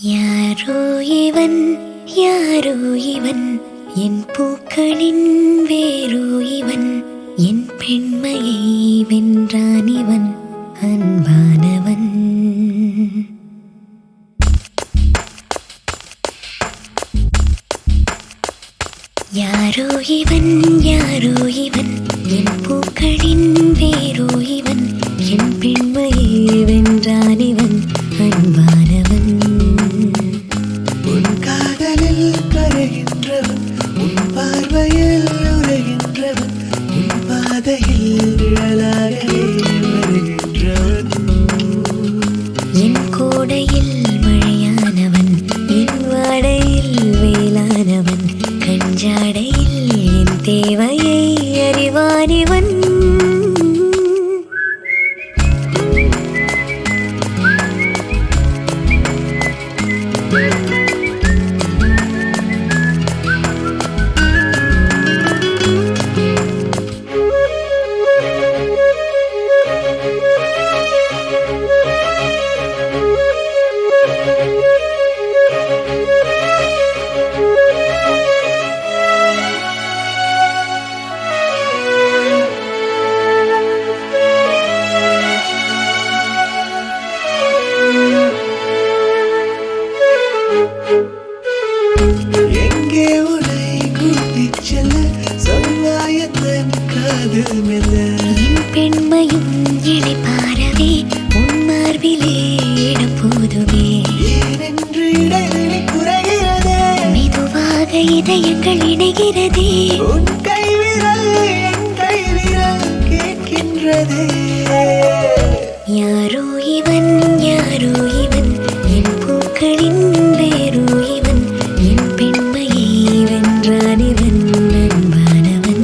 யாரோ இவன் யாரோ இவன் என் பூக்களின் வேரோ இவன் என் பெண்மையை வென்றான் இவன் அன்பானவன். யாரோ இவன் யாரோ இவன் என் பூக்களின் வேரோ இவன் என் பெண்மையை வென்றான் இவன் அன்பானவன். உன் காதலில் கரைகின்றவன் உன் பார்வையில் உரைகின்றவன் உன் பாதையில் நிழலாகவே வருகின்றவன். என் கோடையில் மழையானவன் என் வாடையில் வேளானவன் கஞ்சாடையில் என் தேவையை அறிவானிவன். எங்கே உன்னை கூட்டிச் செல்ல சொல்வாயத்தன் காதல் மெல்ல. என் பெண்மையும் இழைப்பாரவே உன் மார்பிலே இடம் போதுமே. ஏனென்று இடைவெளி குறைகிறதே மெதுவாக இதயங்கள் இணைகிறதே. உன் கைவிரல் என் கைவிரல் கேட்கின்றதே. யாரோ இவன் யாரோ இவன் என் பூக்களின் வேரோ இவன் என் பெண்மையை வென்றான் இவன் அன்பானவன்.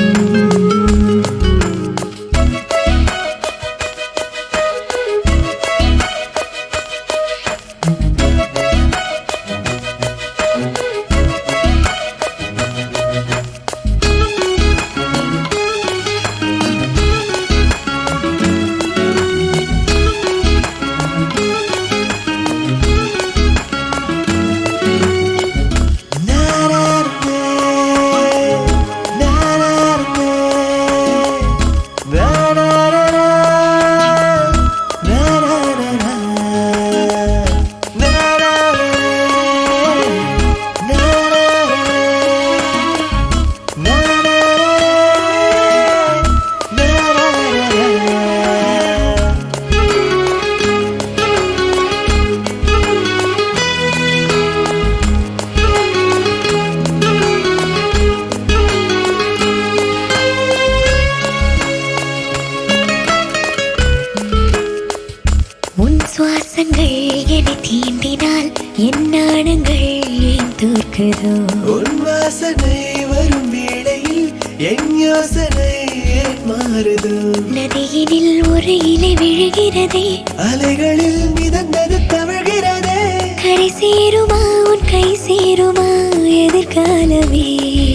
உன் சுவாசங்கள் என்னை தீண்டினால் என் நாணங்கள் ஏன் தோற்குதோ. உன் வாசனை வரும் வேளையில் என் யோசனை ஏன் மாறுதோ. நதியினில் ஒரு இலை விழுகிறதே அலைகளில் மிதந்தது தவழ்கிறதே. கரை சேருமா உன் கை சேருமா எதிர்காலமே.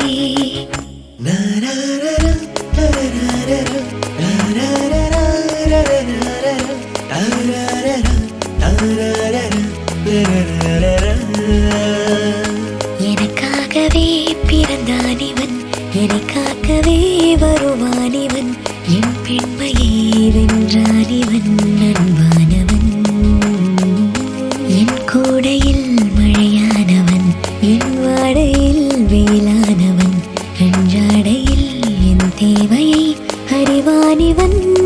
நாராரரா, நாராரரா, நாராரரா, நாராரரா, நாராரரா, நாராரரா, நாராரரா. எனக்காகவே பிறந்தான் இவன் எனக்காகவே வருவான் இவன் என் பெண்மையை வென்றான் இவன் அன்பானவன். என் கோடையில் மழையானவன் என் வாடையில் வேளானவன் கஞ்சாடையில் என் தேவையை அறிவான் இவன்.